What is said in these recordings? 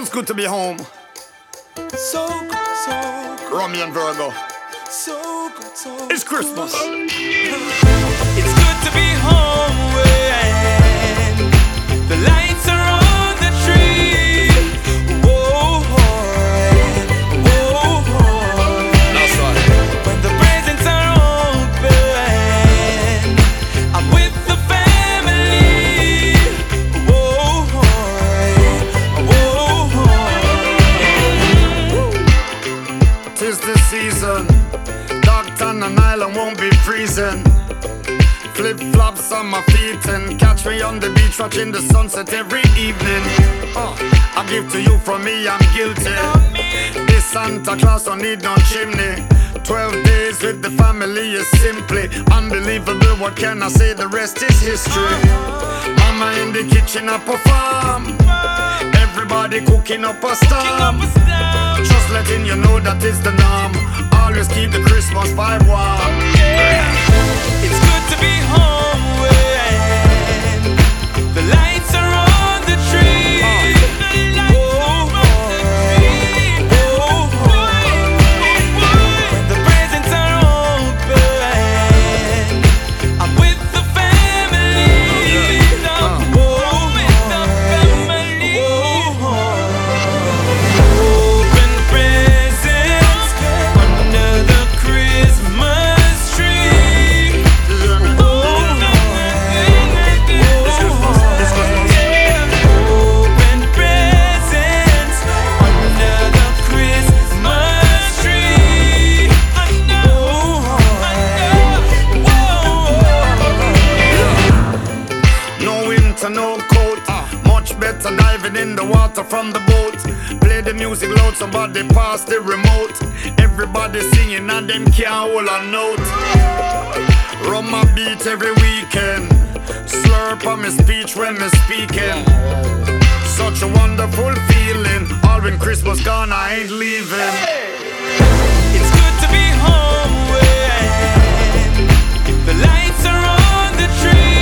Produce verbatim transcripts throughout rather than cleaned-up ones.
Feels good to be home. So good, so good. Romy and Virgo. So good, so good. It's Christmas. It's good to be home when the lights are on the tree. Whoa, whoa, whoa. That's right. When the presents are open, I'm with the family. Whoa, whoa. Tis the season. Dogtown and Island won't be freezing. Flip-flops on my feet and catch me on the beach watching the sunset every evening. Oh, I give to you from me, I'm guilty. This Santa Claus don't need no chimney. Twelve days with the family is simply unbelievable. What can I say? The rest is history. Mama in the kitchen up a farm. Everybody cooking up a storm. Just letting you know that it's the norm. Always keep the Christmas vibe warm. It's good to be home when the lights are on the tree. Whoa, whoa, whoa. When the presents are open, I'm with the family. Whoa, with the family. Open presents under the Christmas tree. No coat, much better diving in the water from the boat. Play the music loud, somebody pass the remote. Everybody singing and them can't hold a note. Run my beat every weekend. Slurp on my speech when me speaking. Such a wonderful feeling. All when Christmas gone, I ain't leaving. It's good to be home when the lights are on the tree.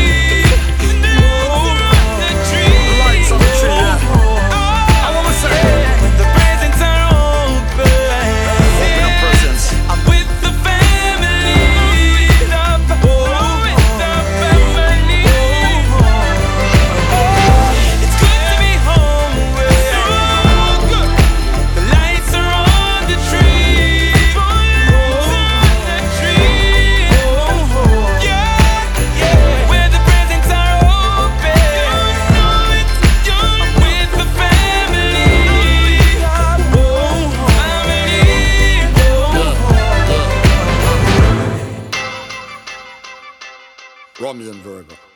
Romy and Virgo.